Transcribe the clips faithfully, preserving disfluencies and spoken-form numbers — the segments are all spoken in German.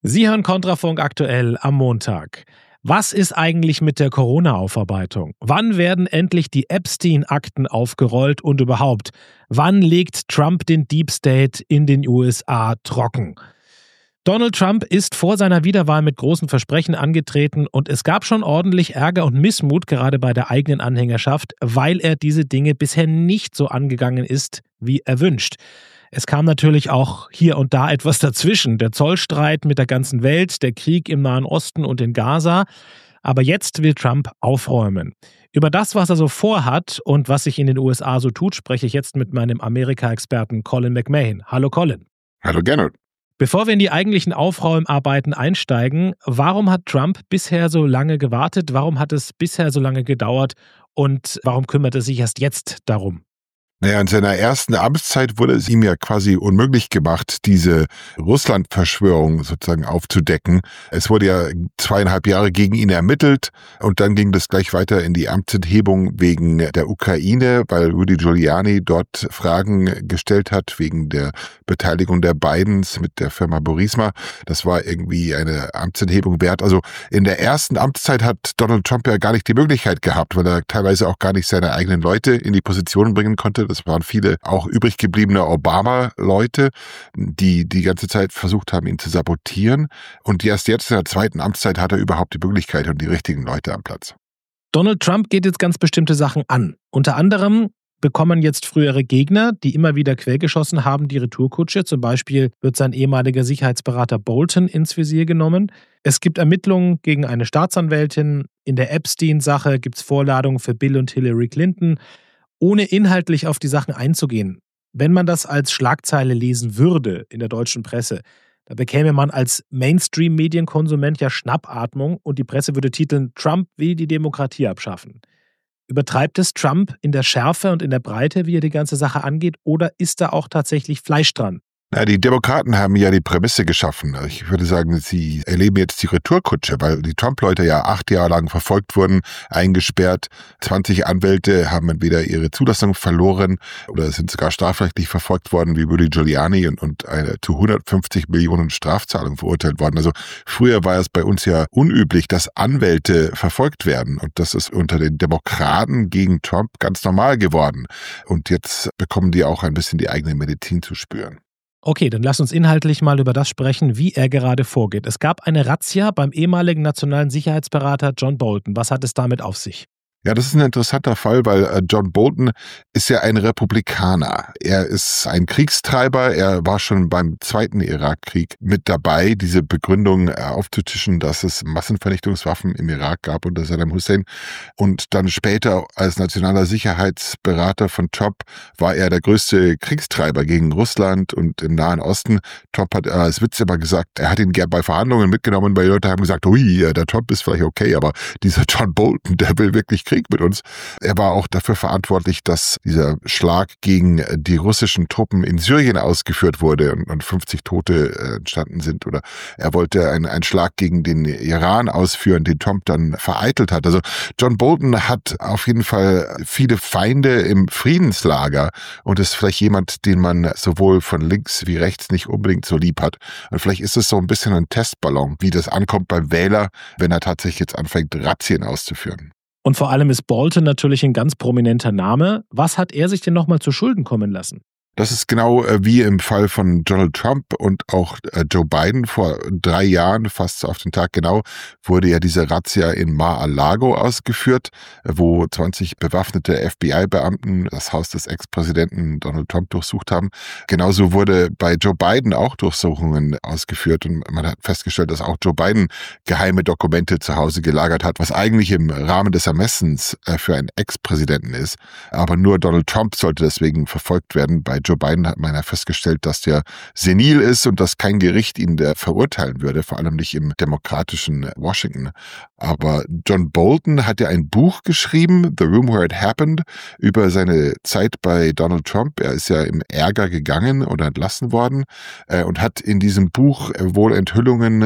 Sie hören Kontrafunk aktuell am Montag. Was ist eigentlich mit der Corona-Aufarbeitung? Wann werden endlich die Epstein-Akten aufgerollt und überhaupt? Wann legt Trump den Deep State in den U S A trocken? Donald Trump ist vor seiner Wiederwahl mit großen Versprechen angetreten und es gab schon ordentlich Ärger und Missmut, gerade bei der eigenen Anhängerschaft, weil er diese Dinge bisher nicht so angegangen ist, wie erwünscht. Es kam natürlich auch hier und da etwas dazwischen. Der Zollstreit mit der ganzen Welt, der Krieg im Nahen Osten und in Gaza. Aber jetzt will Trump aufräumen. Über das, was er so vorhat und was sich in den U S A so tut, spreche ich jetzt mit meinem Amerika-Experten Colin McMahon. Hallo Colin. Hallo Gernot. Bevor wir in die eigentlichen Aufräumarbeiten einsteigen, warum hat Trump bisher so lange gewartet? Warum hat es bisher so lange gedauert? Und warum kümmert er sich erst jetzt darum? Naja, in seiner ersten Amtszeit wurde es ihm ja quasi unmöglich gemacht, diese Russland-Verschwörung sozusagen aufzudecken. Es wurde ja zweieinhalb Jahre gegen ihn ermittelt und dann ging das gleich weiter in die Amtsenthebung wegen der Ukraine, weil Rudy Giuliani dort Fragen gestellt hat wegen der Beteiligung der Bidens mit der Firma Burisma. Das war irgendwie eine Amtsenthebung wert. Also in der ersten Amtszeit hat Donald Trump ja gar nicht die Möglichkeit gehabt, weil er teilweise auch gar nicht seine eigenen Leute in die Position bringen konnte. Das waren viele auch übrig gebliebene Obama-Leute, die die ganze Zeit versucht haben, ihn zu sabotieren. Und erst jetzt in der zweiten Amtszeit hat er überhaupt die Möglichkeit und die richtigen Leute am Platz. Donald Trump geht jetzt ganz bestimmte Sachen an. Unter anderem bekommen jetzt frühere Gegner, die immer wieder quergeschossen haben, die Retourkutsche. Zum Beispiel wird sein ehemaliger Sicherheitsberater Bolton ins Visier genommen. Es gibt Ermittlungen gegen eine Staatsanwältin. In der Epstein-Sache gibt es Vorladungen für Bill und Hillary Clinton. Ohne inhaltlich auf die Sachen einzugehen, wenn man das als Schlagzeile lesen würde in der deutschen Presse, da bekäme man als Mainstream-Medienkonsument ja Schnappatmung und die Presse würde titeln, Trump will die Demokratie abschaffen. Übertreibt es Trump in der Schärfe und in der Breite, wie er die ganze Sache angeht, oder ist da auch tatsächlich Fleisch dran? Na, die Demokraten haben ja die Prämisse geschaffen. Ich würde sagen, sie erleben jetzt die Retourkutsche, weil die Trump-Leute ja acht Jahre lang verfolgt wurden, eingesperrt. zwanzig Anwälte haben entweder ihre Zulassung verloren oder sind sogar strafrechtlich verfolgt worden, wie Rudy Giuliani, und, und eine zu hundertfünfzig Millionen Strafzahlung verurteilt worden. Also früher war es bei uns ja unüblich, dass Anwälte verfolgt werden. Und das ist unter den Demokraten gegen Trump ganz normal geworden. Und jetzt bekommen die auch ein bisschen die eigene Medizin zu spüren. Okay, dann lass uns inhaltlich mal über das sprechen, wie er gerade vorgeht. Es gab eine Razzia beim ehemaligen nationalen Sicherheitsberater John Bolton. Was hat es damit auf sich? Ja, das ist ein interessanter Fall, weil John Bolton ist ja ein Republikaner. Er ist ein Kriegstreiber. Er war schon beim zweiten Irakkrieg mit dabei, diese Begründung aufzutischen, dass es Massenvernichtungswaffen im Irak gab unter Saddam Hussein. Und dann später als nationaler Sicherheitsberater von Trump war er der größte Kriegstreiber gegen Russland und im Nahen Osten. Trump hat als Witz immer gesagt, er hat ihn gern bei Verhandlungen mitgenommen, weil die Leute haben gesagt, ui, der Trump ist vielleicht okay, aber dieser John Bolton, der will wirklich Krieg mit uns. Er war auch dafür verantwortlich, dass dieser Schlag gegen die russischen Truppen in Syrien ausgeführt wurde und, und fünfzig Tote äh, entstanden sind. Oder er wollte einen, einen Schlag gegen den Iran ausführen, den Trump dann vereitelt hat. Also John Bolton hat auf jeden Fall viele Feinde im Friedenslager und ist vielleicht jemand, den man sowohl von links wie rechts nicht unbedingt so lieb hat. Und vielleicht ist es so ein bisschen ein Testballon, wie das ankommt beim Wähler, wenn er tatsächlich jetzt anfängt, Razzien auszuführen. Und vor allem ist Bolton natürlich ein ganz prominenter Name. Was hat er sich denn nochmal zu Schulden kommen lassen? Das ist genau äh, wie im Fall von Donald Trump und auch äh, Joe Biden. Vor drei Jahren, fast auf den Tag genau, wurde ja diese Razzia in Mar-a-Lago ausgeführt, äh, wo zwanzig bewaffnete F B I-Beamten das Haus des Ex-Präsidenten Donald Trump durchsucht haben. Genauso wurde bei Joe Biden auch Durchsuchungen ausgeführt und man hat festgestellt, dass auch Joe Biden geheime Dokumente zu Hause gelagert hat, was eigentlich im Rahmen des Ermessens äh, für einen Ex-Präsidenten ist. Aber nur Donald Trump sollte deswegen verfolgt werden. Bei Joe Biden hat man ja festgestellt, dass der senil ist und dass kein Gericht ihn der verurteilen würde, vor allem nicht im demokratischen Washington. Aber John Bolton hat ja ein Buch geschrieben, The Room Where It Happened, über seine Zeit bei Donald Trump. Er ist ja im Ärger gegangen oder entlassen worden und hat in diesem Buch wohl Enthüllungen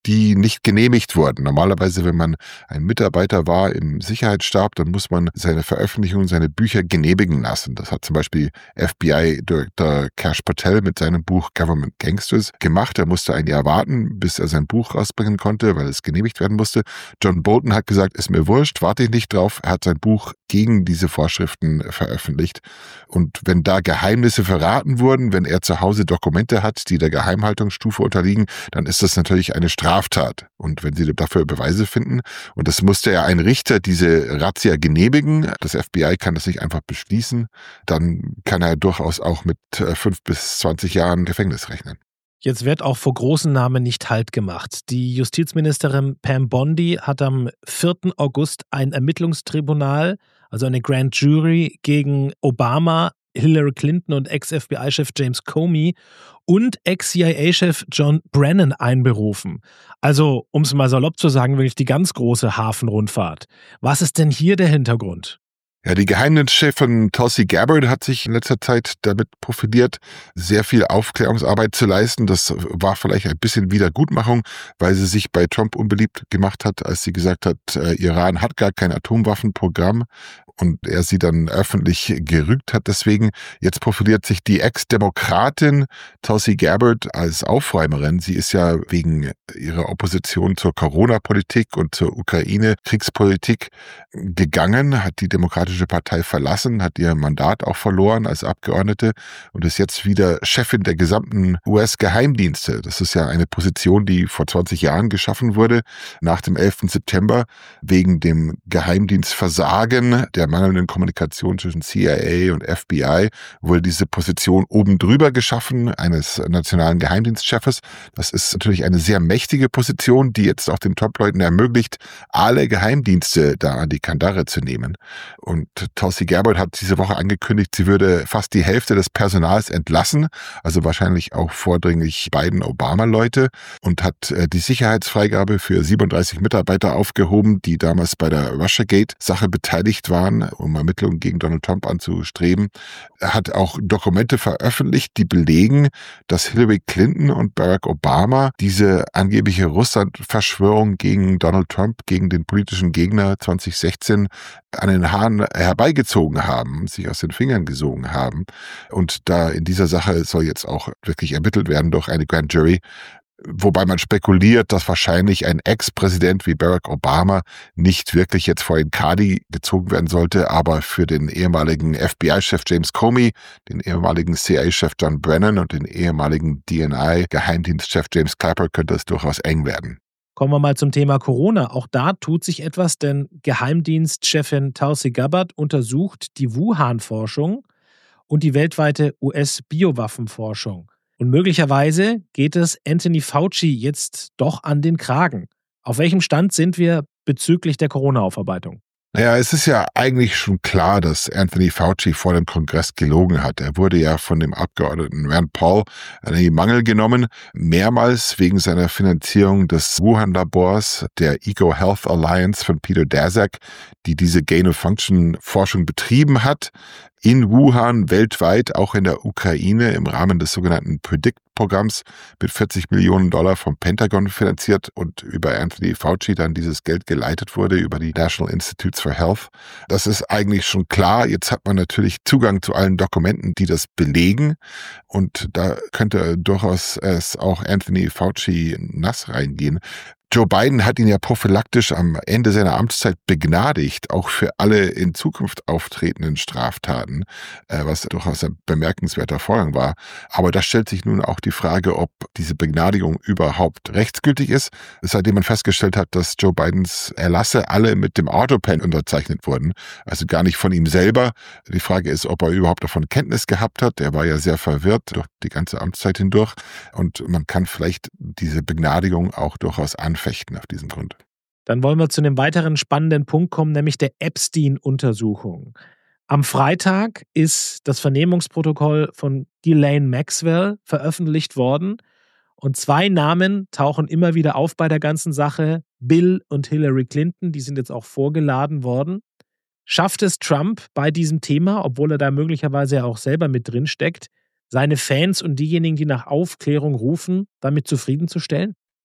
die nicht genehmigt wurden. Normalerweise, wenn man ein Mitarbeiter war im Sicherheitsstab, dann muss man seine Veröffentlichungen, seine Bücher genehmigen lassen. Das hat zum Beispiel F B I-Direktor Kash Patel mit seinem Buch Government Gangsters gemacht. Er musste ein Jahr warten, bis er sein Buch rausbringen konnte, weil es genehmigt werden musste. John Bolton hat gesagt, ist mir wurscht, warte ich nicht drauf. Er hat sein Buch gegen diese Vorschriften veröffentlicht. Und wenn da Geheimnisse verraten wurden, wenn er zu Hause Dokumente hat, die der Geheimhaltungsstufe unterliegen, dann ist das natürlich eine Straftat. Und wenn sie dafür Beweise finden, und das musste ja ein Richter diese Razzia genehmigen, das F B I kann das nicht einfach beschließen, dann kann er durchaus auch mit fünf bis zwanzig Jahren Gefängnis rechnen. Jetzt wird auch vor großen Namen nicht Halt gemacht. Die Justizministerin Pam Bondi hat am vierten August ein Ermittlungstribunal, also eine Grand Jury gegen Obama, Hillary Clinton und Ex-F B I-Chef James Comey und Ex-C I A-Chef John Brennan einberufen. Also, um es mal salopp zu sagen, wirklich die ganz große Hafenrundfahrt. Was ist denn hier der Hintergrund? Ja, die Geheimdienstchefin Tulsi Gabbard hat sich in letzter Zeit damit profiliert, sehr viel Aufklärungsarbeit zu leisten. Das war vielleicht ein bisschen Wiedergutmachung, weil sie sich bei Trump unbeliebt gemacht hat, als sie gesagt hat, äh, Iran hat gar kein Atomwaffenprogramm und er sie dann öffentlich gerügt hat. Deswegen jetzt profiliert sich die Ex-Demokratin Tulsi Gabbard als Aufräumerin. Sie ist ja wegen ihrer Opposition zur Corona-Politik und zur Ukraine-Kriegspolitik gegangen, hat die Demokratische Partei verlassen, hat ihr Mandat auch verloren als Abgeordnete und ist jetzt wieder Chefin der gesamten U S-Geheimdienste. Das ist ja eine Position, die vor zwanzig Jahren geschaffen wurde, nach dem elften September, wegen dem Geheimdienstversagen, der mangelnden Kommunikation zwischen C I A und F B I, wurde diese Position oben drüber geschaffen, eines nationalen Geheimdienstchefes. Das ist natürlich eine sehr mächtige Position, die jetzt auch den Top-Leuten ermöglicht, alle Geheimdienste da an die Kandare zu nehmen. Und Tulsi Gabbard hat diese Woche angekündigt, sie würde fast die Hälfte des Personals entlassen, also wahrscheinlich auch vordringlich beiden Obama-Leute, und hat die Sicherheitsfreigabe für siebenunddreißig Mitarbeiter aufgehoben, die damals bei der Russiagate-Sache beteiligt waren, um Ermittlungen gegen Donald Trump anzustreben. Er hat auch Dokumente veröffentlicht, die belegen, dass Hillary Clinton und Barack Obama diese angebliche Russland-Verschwörung gegen Donald Trump, gegen den politischen Gegner zwanzig sechzehn an den Haaren herbeigezogen haben, sich aus den Fingern gesogen haben. Und da in dieser Sache soll jetzt auch wirklich ermittelt werden durch eine Grand Jury, wobei man spekuliert, dass wahrscheinlich ein Ex-Präsident wie Barack Obama nicht wirklich jetzt vor den Kadi gezogen werden sollte, aber für den ehemaligen F B I-Chef James Comey, den ehemaligen C I A-Chef John Brennan und den ehemaligen D N I-Geheimdienstchef James Clapper könnte es durchaus eng werden. Kommen wir mal zum Thema Corona. Auch da tut sich etwas, denn Geheimdienstchefin Tulsi Gabbard untersucht die Wuhan-Forschung und die weltweite U S-Biowaffenforschung. Und möglicherweise geht es Anthony Fauci jetzt doch an den Kragen. Auf welchem Stand sind wir bezüglich der Corona-Aufarbeitung? Naja, es ist ja eigentlich schon klar, dass Anthony Fauci vor dem Kongress gelogen hat. Er wurde ja von dem Abgeordneten Rand Paul in den Mangel genommen, mehrmals wegen seiner Finanzierung des Wuhan-Labors der EcoHealth Alliance von Peter Daszak, die diese Gain-of-Function-Forschung betrieben hat. In Wuhan, weltweit, auch in der Ukraine im Rahmen des sogenannten PREDICT-Programms mit vierzig Millionen Dollar vom Pentagon finanziert und über Anthony Fauci dann dieses Geld geleitet wurde über die National Institutes for Health. Das ist eigentlich schon klar. Jetzt hat man natürlich Zugang zu allen Dokumenten, die das belegen, und da könnte durchaus es auch Anthony Fauci nass reingehen. Joe Biden hat ihn ja prophylaktisch am Ende seiner Amtszeit begnadigt, auch für alle in Zukunft auftretenden Straftaten, was durchaus ein bemerkenswerter Vorgang war. Aber da stellt sich nun auch die Frage, ob diese Begnadigung überhaupt rechtsgültig ist, seitdem man festgestellt hat, dass Joe Bidens Erlasse alle mit dem Autopen unterzeichnet wurden, also gar nicht von ihm selber. Die Frage ist, ob er überhaupt davon Kenntnis gehabt hat. Er war ja sehr verwirrt durch die ganze Amtszeit hindurch, und man kann vielleicht diese Begnadigung auch durchaus anfangen. Auf diesem Grund. Dann wollen wir zu einem weiteren spannenden Punkt kommen, nämlich der Epstein-Untersuchung. Am Freitag ist das Vernehmungsprotokoll von Ghislaine Maxwell veröffentlicht worden und zwei Namen tauchen immer wieder auf bei der ganzen Sache. Bill und Hillary Clinton, die sind jetzt auch vorgeladen worden. Schafft es Trump bei diesem Thema, obwohl er da möglicherweise auch selber mit drin steckt, seine Fans und diejenigen, die nach Aufklärung rufen, damit zufriedenzustellen?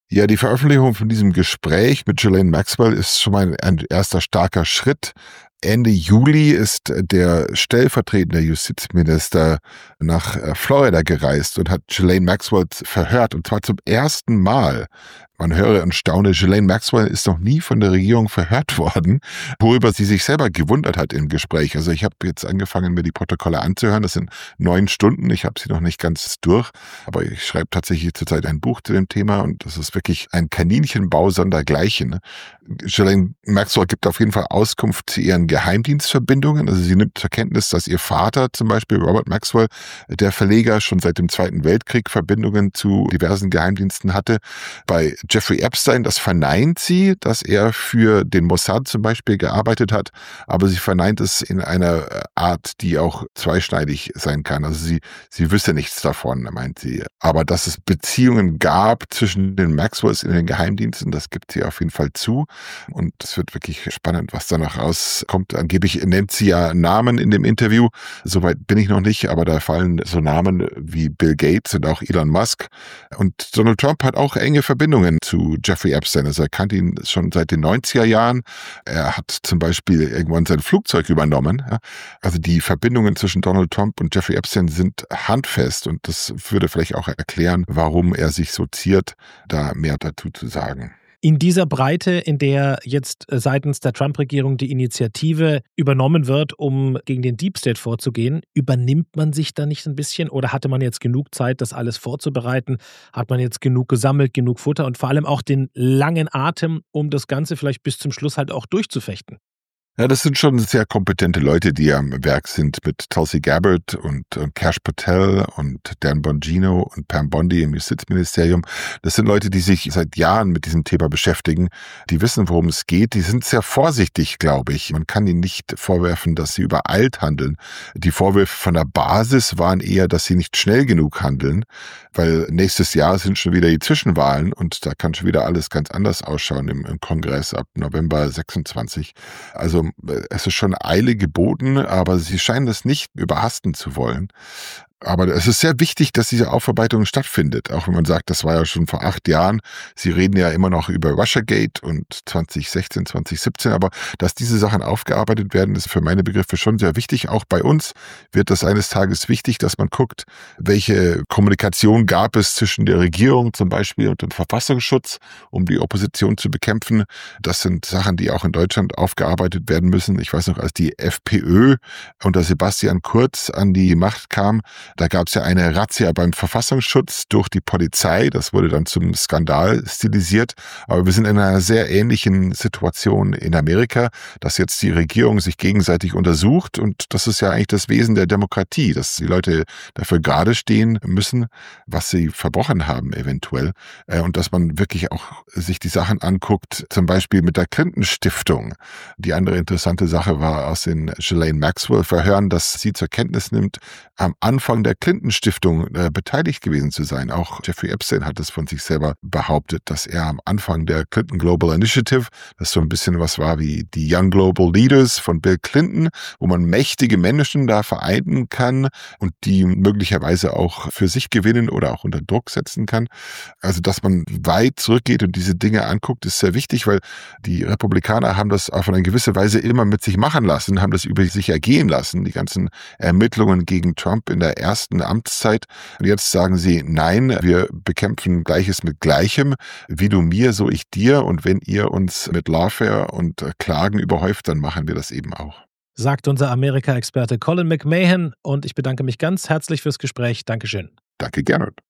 Ja, die Veröffentlichung von diesem Gespräch mit Ghislaine Maxwell ist schon mal ein erster starker Schritt. Ende Juli ist der stellvertretende Justizminister nach Florida gereist und hat Ghislaine Maxwell verhört, und zwar zum ersten Mal. Man höre und staune, Ghislaine Maxwell ist noch nie von der Regierung verhört worden, worüber sie sich selber gewundert hat im Gespräch. Also ich habe jetzt angefangen, mir die Protokolle anzuhören. Das sind neun Stunden. Ich habe sie noch nicht ganz durch, aber ich schreibe tatsächlich zurzeit ein Buch zu dem Thema, und das ist wirklich ein Kaninchenbau sondergleichen. Ghislaine Maxwell gibt auf jeden Fall Auskunft zu ihren Geheimdienstverbindungen. Also sie nimmt zur Kenntnis, dass ihr Vater zum Beispiel, Robert Maxwell, der Verleger, schon seit dem Zweiten Weltkrieg Verbindungen zu diversen Geheimdiensten hatte. Bei Jeffrey Epstein, das verneint sie, dass er für den Mossad zum Beispiel gearbeitet hat, aber sie verneint es in einer Art, die auch zweischneidig sein kann. Also sie, sie wüsste nichts davon, meint sie. Aber dass es Beziehungen gab zwischen den Maxwells in den Geheimdiensten, das gibt sie auf jeden Fall zu. Und es wird wirklich spannend, was danach rauskommt. Angeblich nennt sie ja Namen in dem Interview. Soweit bin ich noch nicht, aber da fallen so Namen wie Bill Gates und auch Elon Musk. Und Donald Trump hat auch enge Verbindungen zu Jeffrey Epstein. Also er kannte ihn schon seit den neunziger Jahren. Er hat zum Beispiel irgendwann sein Flugzeug übernommen. Also die Verbindungen zwischen Donald Trump und Jeffrey Epstein sind handfest, und das würde vielleicht auch erklären, warum er sich so ziert, da mehr dazu zu sagen. In dieser Breite, in der jetzt seitens der Trump-Regierung die Initiative übernommen wird, um gegen den Deep State vorzugehen, übernimmt man sich da nicht ein bisschen, oder hatte man jetzt genug Zeit, das alles vorzubereiten? Hat man jetzt genug gesammelt, genug Futter und vor allem auch den langen Atem, um das Ganze vielleicht bis zum Schluss halt auch durchzufechten? Ja, das sind schon sehr kompetente Leute, die am Werk sind, mit Tulsi Gabbard und, und Kash Patel und Dan Bongino und Pam Bondi im Justizministerium. Das sind Leute, die sich seit Jahren mit diesem Thema beschäftigen. Die wissen, worum es geht. Die sind sehr vorsichtig, glaube ich. Man kann ihnen nicht vorwerfen, dass sie übereilt handeln. Die Vorwürfe von der Basis waren eher, dass sie nicht schnell genug handeln, weil nächstes Jahr sind schon wieder die Zwischenwahlen, und da kann schon wieder alles ganz anders ausschauen im, im Kongress ab November sechsundzwanzig. Also es ist schon Eile geboten, aber sie scheinen es nicht überhasten zu wollen. Aber es ist sehr wichtig, dass diese Aufarbeitung stattfindet, auch wenn man sagt, das war ja schon vor acht Jahren. Sie reden ja immer noch über Russiagate und zwanzig sechzehn, zwanzig siebzehn, aber dass diese Sachen aufgearbeitet werden, ist für meine Begriffe schon sehr wichtig. Auch bei uns wird das eines Tages wichtig, dass man guckt, welche Kommunikation gab es zwischen der Regierung zum Beispiel und dem Verfassungsschutz, um die Opposition zu bekämpfen. Das sind Sachen, die auch in Deutschland aufgearbeitet werden müssen. Ich weiß noch, als die FPÖ unter Sebastian Kurz an die Macht kam, da gab es ja eine Razzia beim Verfassungsschutz durch die Polizei. Das wurde dann zum Skandal stilisiert. Aber wir sind in einer sehr ähnlichen Situation in Amerika, dass jetzt die Regierung sich gegenseitig untersucht. Und das ist ja eigentlich das Wesen der Demokratie, dass die Leute dafür gerade stehen müssen, was sie verbrochen haben eventuell. Und dass man wirklich auch sich die Sachen anguckt, zum Beispiel mit der Clinton-Stiftung. Die andere interessante Sache war aus den Ghislaine Maxwell-Verhören, dass sie zur Kenntnis nimmt, am Anfang der Clinton-Stiftung äh, beteiligt gewesen zu sein. Auch Jeffrey Epstein hat es von sich selber behauptet, dass er am Anfang der Clinton Global Initiative, das so ein bisschen was war wie die Young Global Leaders von Bill Clinton, wo man mächtige Menschen da vereinen kann und die möglicherweise auch für sich gewinnen oder auch unter Druck setzen kann. Also, dass man weit zurückgeht und diese Dinge anguckt, ist sehr wichtig, weil die Republikaner haben das auf eine gewisse Weise immer mit sich machen lassen, haben das über sich ergehen lassen, die ganzen Ermittlungen gegen Trump in der ersten Amtszeit. Und jetzt sagen sie, nein, wir bekämpfen Gleiches mit Gleichem. Wie du mir, so ich dir. Und wenn ihr uns mit Lawfare und Klagen überhäuft, dann machen wir das eben auch. Sagt unser Amerika-Experte Colin McMahon. Und ich bedanke mich ganz herzlich fürs Gespräch. Dankeschön. Danke, Gernot.